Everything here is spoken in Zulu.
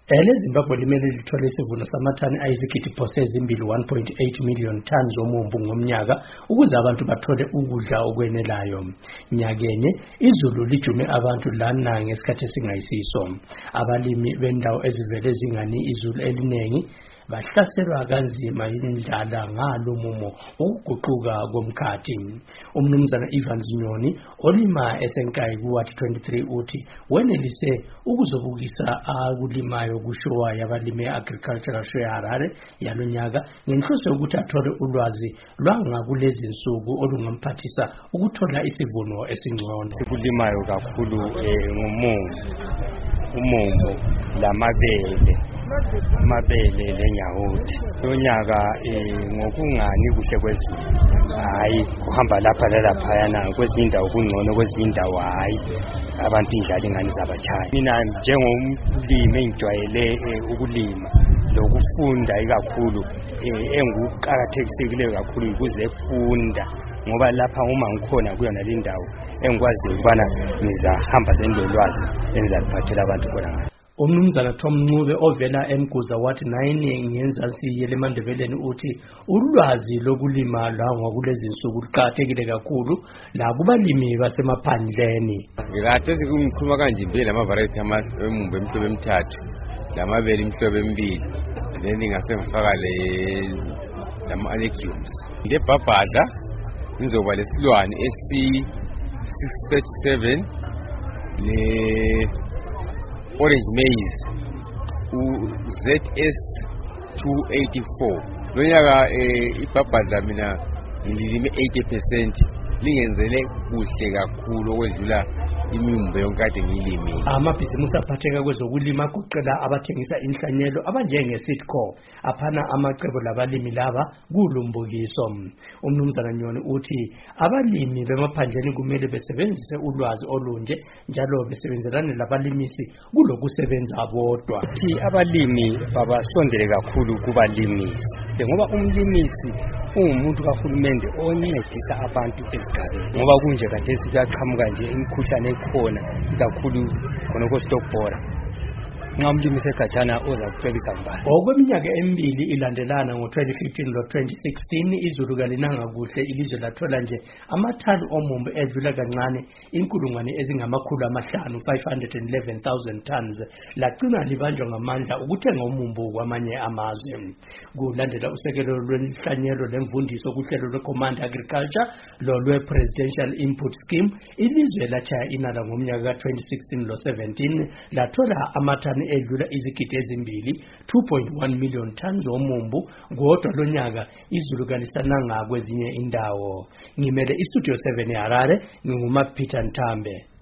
Zimbabwe limele lithole isivuno samathani ayizigidi phose ezimbili 1.8 million tons omumbu ngomnyaka ukuze abantu bathole ukudla okwenelayo. Nyakenye izulu lijume abantu lana ngesikhathi esingayisiso. Abalimi bendawo ezivele zingani izulu elinengi bahlaselwa kanzima yindlala ngalo mumo ukuguquka komkhathi. Umnumzana Ivan Zinyoni olima esenkayi kuwathi 23 uthi wenelise ukuzobukisa akulimayo kushowa yabalimi agricultural show yaHarare yalonyaka ngenhloso yokuthi athole ulwazi lwangakulezi insuku olungamphathisa ukuthola isivuno esingcono. Sikulimayo kakhulu umumbu lamabele lenyawuthi. Lonyaka ngokungani kuhle kwezulu hayi kuhamba lapha lalaphayana kwezinye indawo kungcono kwezinye indawo hayi abantu indlala ingani zabachaya. Mina njengomlimi engijwayele ukulima lokufunda ikakhulu enguqakathekileyo kakhulu ukuzefunda ngoba lapha uma ngikhona kuyona le ndawo engikwazi ukubana ngizahamba sendolwazi enzaliphathela abantu khona. Umnumzana Tom Ncube ovela eMguza wathi naye ngenzansi yelemandebeleni uthi ulwazi lokulima la ngokulezi insuku luqhathekile kakhulu la kubalimi basemaphandleni. Ngikade sikungikhuluma kanje impela ama-variety emumbu emhlobo emithathu lamabele imhlobo emibili then ngingafaka lama-legumes. Le bhabhadla ngizoba lesilwane esi-637 orange maize ZS 284. Lonyaka ibhabhadla mina ngililime 80% lingenzele kuhle kakhulu okwedlula imimbo yonke kade ngiyilimile. Amabhizimusi aphatheka kwezokulima kuqela abathengisa inhlanyelo abanjenge-Sitco aphana amacebo labalimi laba kulumbukiso. Umnumzana Nyoni uthi abalimi bemaphandleni kumele besebenzise ulwazi olunje njalo besebenzelane labalimisi kulokusebenza bodwa. Thi abalimi babasondele kakhulu kubalimisi ngoba umlimisi ungumuntu kahulumende oncedisa abantu ezigabeni ngoba kunje kade sikaqhamuka nje imikhuhlane ekhona kakhulu khona ko-stockbora. Nxa umlimi segajana oza kucebisa mbani. Okweminyaka emibili ilandelana ngo-2015 lo-2016 izulu kalinanga kuhle ilizwe lathola nje amathani omumbu edlula kancane 511,000 tons lagcina libanjwa ngamandla ukuthenga umumbu kwamanye amazwe. Kulandela usekelo lwenhlanyelo lemvundiso kuhlelo lwe-Command Agriculture lolwe-Presidential Input Scheme, ilizwe lachaya inala ngomnyaka ka-2016 lo-17 lathola amathani edlula izigidi ezimbili 2.1 million tons omumbu. Kodwa lonyaka izulu kalisananga kwezinye indawo. Ngimele iStudio 7 eHarare, nginguma Peter Ntambe.